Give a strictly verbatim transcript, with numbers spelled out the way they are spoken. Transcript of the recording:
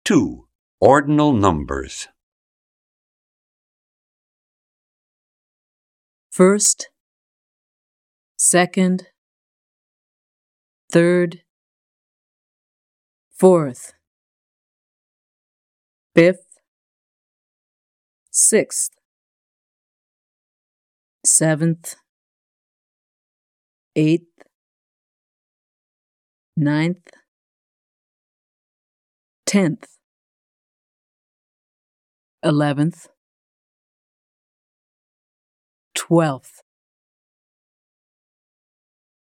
two. Ordinal numbers. First, second, third, fourth, fifth, sixth, seventh, eighth, ninth, tenth, eleventh, twelfth,